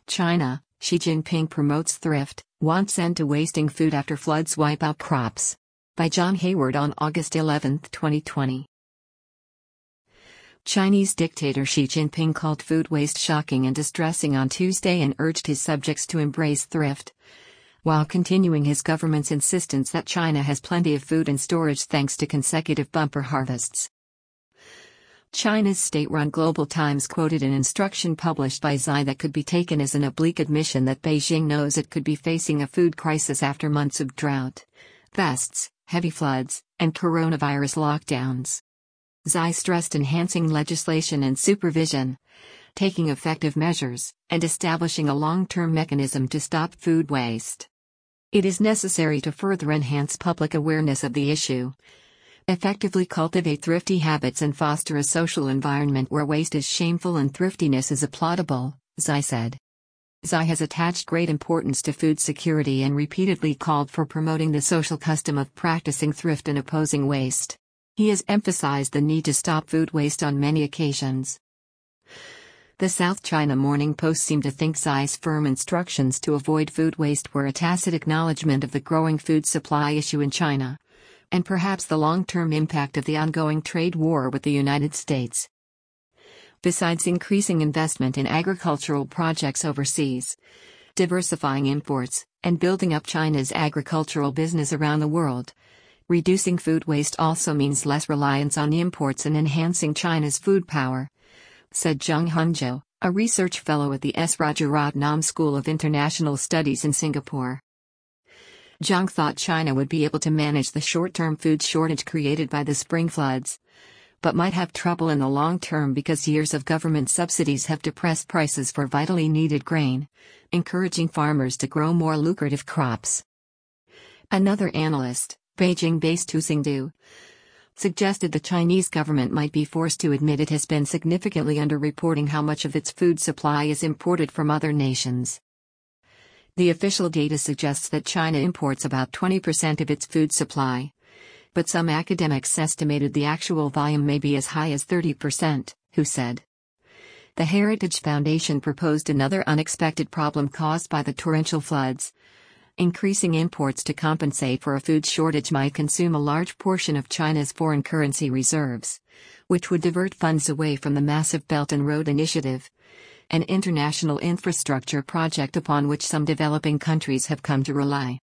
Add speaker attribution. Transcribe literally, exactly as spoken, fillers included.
Speaker 1: China, Xi Jinping promotes thrift, wants end to wasting food after floods wipe out crops. By John Hayward on August eleventh, twenty twenty. Chinese dictator Xi Jinping called food waste shocking and distressing on Tuesday and urged his subjects to embrace thrift, while continuing his government's insistence that China has plenty of food in storage thanks to consecutive bumper harvests. China's state-run Global Times quoted an instruction published by Xi that could be taken as an oblique admission that Beijing knows it could be facing a food crisis after months of drought, pests, heavy floods, and coronavirus lockdowns. Xi stressed enhancing legislation and supervision, taking effective measures, and establishing a long-term mechanism to stop food waste. It is necessary to further enhance public awareness of the issue, effectively cultivate thrifty habits and foster a social environment where waste is shameful and thriftiness is applaudable, Xi said. Xi has attached great importance to food security and repeatedly called for promoting the social custom of practicing thrift and opposing waste. He has emphasized the need to stop food waste on many occasions. The South China Morning Post seemed to think Xi's firm instructions to avoid food waste were a tacit acknowledgement of the growing food supply issue in China, and perhaps the long-term impact of the ongoing trade war with the United States. Besides increasing investment in agricultural projects overseas, diversifying imports, and building up China's agricultural business around the world, reducing food waste also means less reliance on imports and enhancing China's food power, said Zheng Hongzhou, a research fellow at the S. Rajaratnam School of International Studies in Singapore. Zhang thought China would be able to manage the short-term food shortage created by the spring floods, but might have trouble in the long term because years of government subsidies have depressed prices for vitally needed grain, encouraging farmers to grow more lucrative crops. Another analyst, Beijing-based Hu Xingdu, suggested the Chinese government might be forced to admit it has been significantly underreporting how much of its food supply is imported from other nations. The official data suggests that China imports about twenty percent of its food supply, but some academics estimated the actual volume may be as high as thirty percent, Hu said. The Heritage Foundation proposed another unexpected problem caused by the torrential floods. Increasing imports to compensate for a food shortage might consume a large portion of China's foreign currency reserves, which would divert funds away from the massive Belt and Road Initiative, an international infrastructure project upon which some developing countries have come to rely.